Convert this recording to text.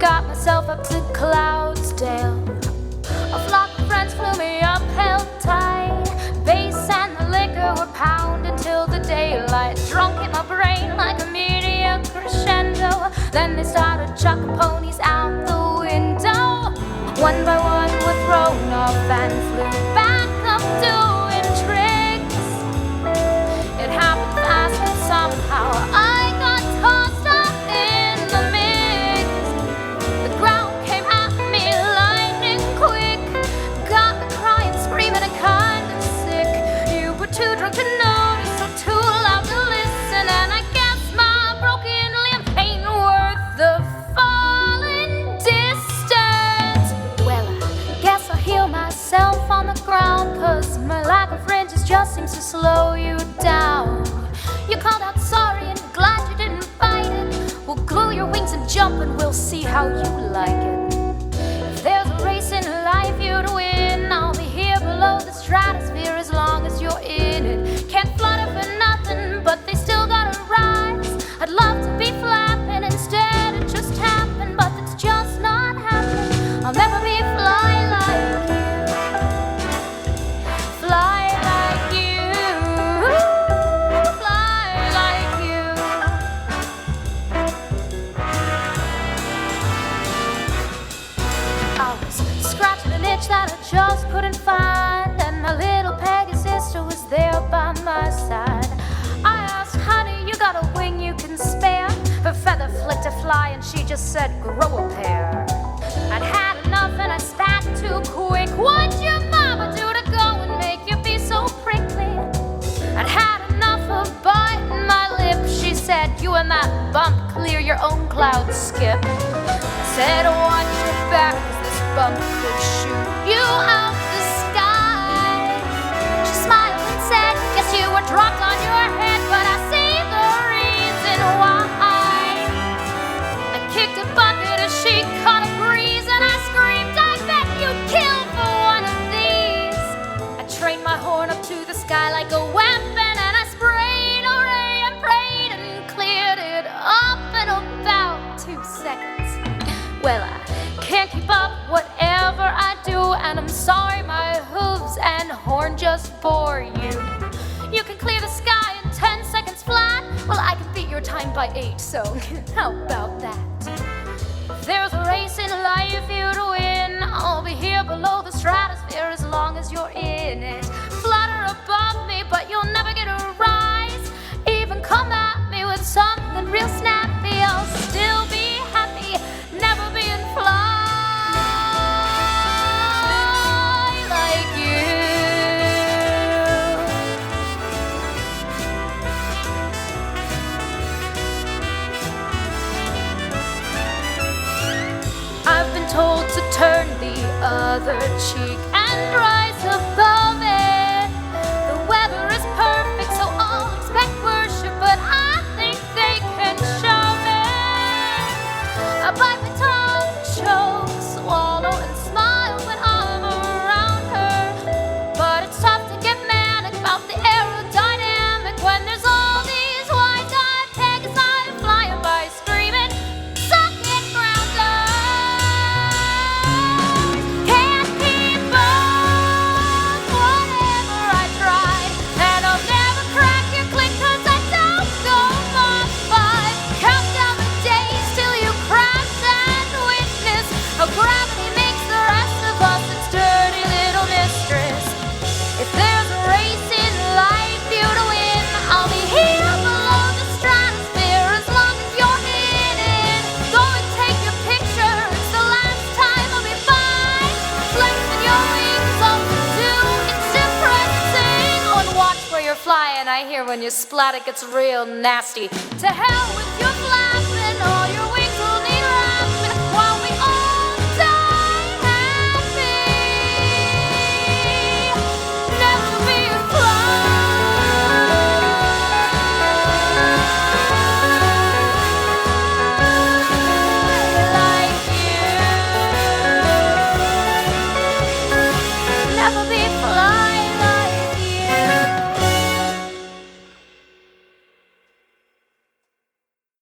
got myself up to Cloudsdale. A flock of friends flew me up held tight. Bass and the liquor were pounding till the daylight, drunk in my brain like a meteor crescendo. Then they started chucking ponies out the window. One by one were thrown off and flew back up doing tricks. It happened fast and somehow I got tossed up in the mix. The ground came at me lightning quick, got me crying, screaming and kind of sick. You were too drunk to notice or too loud to listen, and I guess my broken limb ain't worth the falling distance. Well, I guess I'll heal myself on the ground, 'cause my lack of fringes just seems to slow you down. You called out sorry and glad you didn't fight it. Well, glue your wings and jump and we'll see how you like it. If there's a race in life you'd win, I'll be here below the stratosphere as long as you're in it. Can't flutter for nothing, but they still gotta rise. I'd love to be flapping, instead it just happened, but it's just not happening. I'll never be fly like you, fly like you, fly like you. I was scratching an itch that I just couldn't find, and my little Peggy sister was there by my side. I asked, honey, you got a wing you can spare? Her feather flicked a fly and she just said, grow a pair. I'd had enough and I spat too quick. What'd your mama do to go and make you be so prickly? I'd had enough of biting my lip. She said, you and that bump clear your own cloud skip. I said, watch your back, 'cause this bump could shoot you out the sky. She smiled and said, guess you were dropped on your head, but I see the reason why. I kicked a bucket as she caught a breeze, and I screamed, I bet you'd kill for one of these. I trained my horn up to the sky like a weapon, and I sprayed, hooray, and prayed, and cleared it up in about 2 seconds. Well, I can't keep up whatever I do, and I'm sorry my hooves and horn just bore you. You can clear the sky in 10 seconds flat. Well, I can beat your time by 8, so how about that? If there's a race in life you'd win, I'll be here below the stratosphere as long as you're in it. Flutter above me, but you'll never get a rise. Even come at me with something real snappy, I'll still be happy, never being fly like you. I've been told to turn the other cheek and rise above it. The weather is perfect, so I'll expect worship, but I think they can shove it. I bite my tongue, choke, swallow, and smile when I'm around her. But it's tough to get manic about the aerodynamic when there's all these wide-eyed Pegasi flying by screaming, suck it, grounder. Can't keep up whatever I tried, and I'll never crack your click 'cause I don't go Mach 5. Count down the days till you crash and witness how gravity makes the rest of us its dirty little mistress. If there's a race in life you'd win, I'll be here below the stratosphere as long as you're in it. Go and take your picture, it's the last time I'll be by. Flexing your wings up to it's depressing. Oh, and watch where you're flying, I hear when you splat it gets real nasty. To hell with